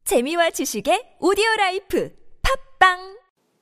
재미와 지식의 오디오라이프 팝빵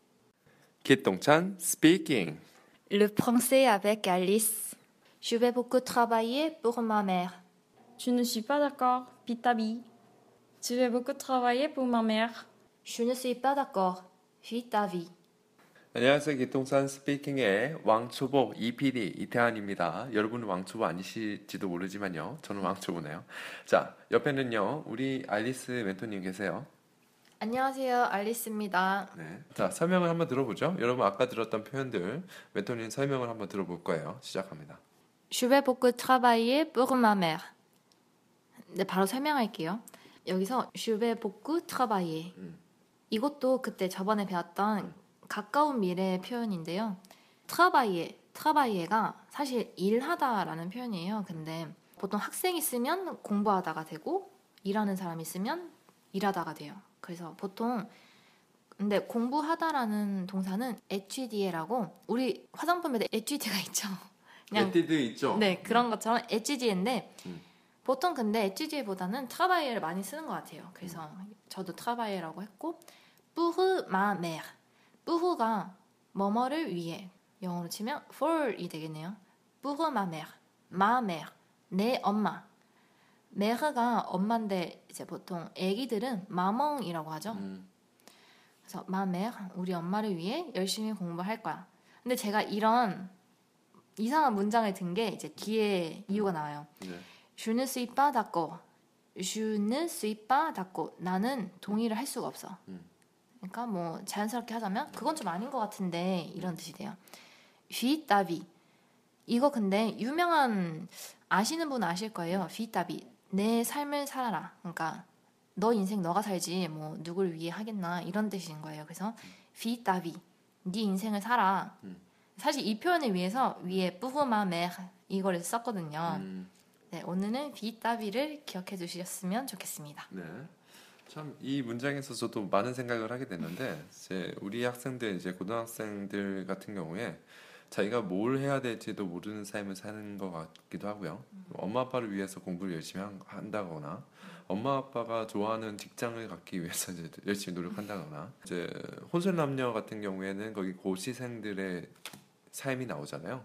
기똥찬 speaking. Le français avec Alice. Je vais beaucoup travailler pour ma mère. Je ne suis pas d'accord, Pitabi. Je vais beaucoup travailler pour ma mère. Je ne suis pas d'accord. Vis ta vie. 안녕하세요. 기똥찬 스피킹의 왕초보 EPD 이태환입니다. 여러분은 왕초보 아니실지도 모르지만요. 저는 왕초보네요. 자, 옆에는요. 우리 알리스 멘토님 계세요. 안녕하세요, 알리스입니다. 네. 자, 설명을 한번 들어보죠. 여러분 아까 들었던 표현들 멘토님 설명을 한번 들어볼 거예요. 시작합니다. Je vais beaucoup travailler pour ma mère. 네, 바로 설명할게요. 여기서 je vais beaucoup travailler. 이것도 그때 저번에 배웠던 가까운 미래의 표현인데요. travailler가 사실 일하다라는 표현이에요. 근데 보통 학생이 쓰면 공부하다가 되고 일하는 사람이 쓰면 일하다가 돼요. 그래서 보통 근데 공부하다라는 동사는 HD라고 우리 화장품에도 HD가 있죠. 그냥 에뛰드 있죠? 네, 그런 것처럼 HD인데 보통 근데 HD보다는 travailler 많이 쓰는 것 같아요. 그래서 저도 travailler라고 했고 pour ma mère. 뿌흐가 뭐뭐를 위해 영어로 치면 for이 되겠네요. pour ma mère, ma mère, 내 엄마. 메르가 엄마인데 이제 보통 애기들은 마멍이라고 하죠. 그래서 ma mère, 우리 엄마를 위해 열심히 공부할 거야. 근데 제가 이런 이상한 문장을 든 게 이제 뒤에 이유가 나와요. 네. Je ne suis pas d'accord. Je ne suis pas d'accord. 나는 동의를 할 수가 없어. 그러니까 뭐 자연스럽게 하자면 그건 좀 아닌 것 같은데 이런 뜻이 돼요. vis ta vie. 이거 근데 유명한 아시는 분은 아실 거예요. vis ta vie. 내 삶을 살아라. 그러니까 너 인생 너가 살지 뭐 누굴 위해 하겠나 이런 뜻인 거예요. 그래서 vis ta vie. 네 인생을 살아. 사실 이 표현을 위해서 위에 pour ma mère 이거를 썼거든요. 네, 오늘은 vis ta vie를 기억해 주셨으면 좋겠습니다. 네. 참 이 문장에서 저도 많은 생각을 하게 됐는데 이제 우리 학생들 이제 고등학생들 같은 경우에 자기가 뭘 해야 될지도 모르는 삶을 사는 것 같기도 하고요. 엄마 아빠를 위해서 공부를 열심히 한다거나 엄마 아빠가 좋아하는 직장을 갖기 위해서 이제 열심히 노력한다거나 이제 혼술남녀 같은 경우에는 거기 고시생들의 삶이 나오잖아요.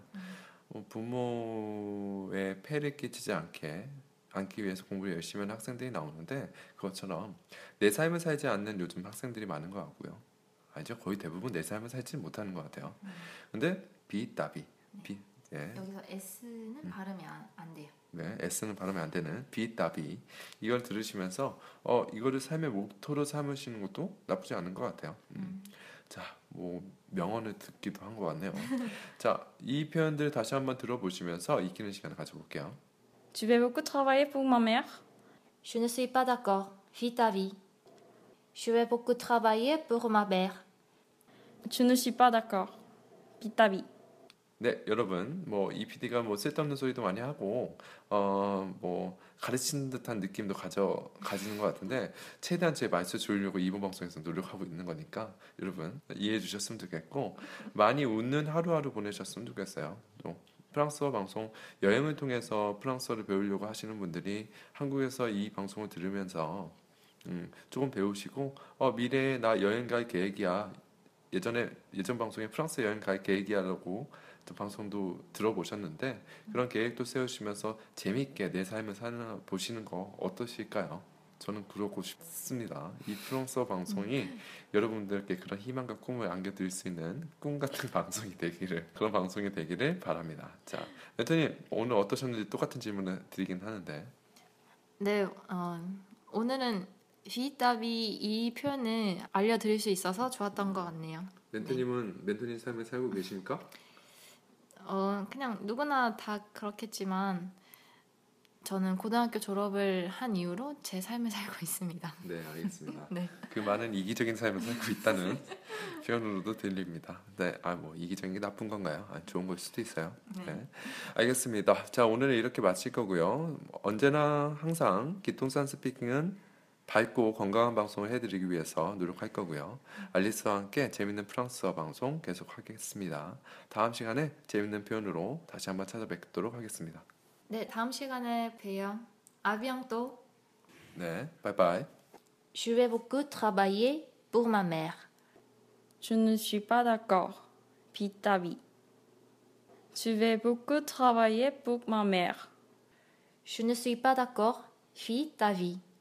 부모의 폐를 끼치지 않기 위해서 공부를 열심히 하는 학생들이 나오는데 그것처럼 내 삶을 살지 않는 요즘 학생들이 많은 것 같고요. 아니죠? 거의 대부분 내 삶을 살지 못하는 것 같아요. 근데 비따비 예. 여기서 S는 발음이 안 돼요. 네, S는 발음이 안 되는 비따비 이걸 들으시면서 이거를 삶의 모토로 삼으시는 것도 나쁘지 않은 것 같아요. 자, 뭐 명언을 듣기도 한 것 같네요. 자, 이 표현들 다시 한번 들어보시면서 익히는 시간을 가져볼게요. Tu vais beaucoup travailler pour ma mère. Je ne suis pas d'accord. Vis ta vie. Je vais beaucoup travailler pour ma mère. Tu ne suis pas d'accord, Pitabi. 네, 여러분, 뭐 이 PD가 뭐 쓸데없는 소리도 많이 하고, 뭐 가르치는 듯한 느낌도 가지는 것 같은데 최대한 제 말수 줄이려고 이번 방송에서 노력하고 있는 거니까 여러분 이해해 주셨으면 좋겠고 많이 웃는 하루하루 보내셨으면 좋겠어요. 또 프랑스어 방송 여행을 통해서 프랑스어를 배우려고 하시는 분들이 한국에서 이 방송을 들으면서 조금 배우시고 미래에 나 여행 갈 계획이야. 예전 방송에 프랑스 여행 갈 계획이야라고 또 방송도 들어보셨는데 그런 계획도 세우시면서 재미있게 내 삶을 보시는 거 어떠실까요? 저는 그러고 싶습니다. 이 프랑스어 방송이 여러분들께 그런 희망과 꿈을 안겨드릴 수 있는 꿈 같은 방송이 되기를 그런 방송이 되기를 바랍니다. 자, 멘토님 오늘 어떠셨는지 똑같은 질문을 드리긴 하는데 네, 오늘은 비따비 이 표현을 알려드릴 수 있어서 좋았던 것 같네요. 멘토님은 멘토님 삶을 살고 계십니까? 그냥 누구나 다 그렇겠지만 저는 고등학교 졸업을 한 이후로 제 삶을 살고 있습니다. 네, 알겠습니다. 네. 그 많은 이기적인 삶을 살고 있다는 표현으로도 들립니다. 네, 뭐 이기적인 게 나쁜 건가요? 좋은 걸 수도 있어요. 네, 알겠습니다. 자, 오늘은 이렇게 마칠 거고요. 언제나 항상 기통산 스피킹은 밝고 건강한 방송을 해드리기 위해서 노력할 거고요. 알리스와 함께 재밌는 프랑스어 방송 계속하겠습니다. 다음 시간에 재밌는 표현으로 다시 한번 찾아뵙도록 하겠습니다. 네, 다음 시간에 봬요. 아비앙또. 네, 바이바이. Je vais beaucoup travailler pour ma mère. Je ne suis pas d'accord. Vis ta vie. Tu vas beaucoup travailler pour ma mère. Je ne suis pas d'accord. Vis ta vie.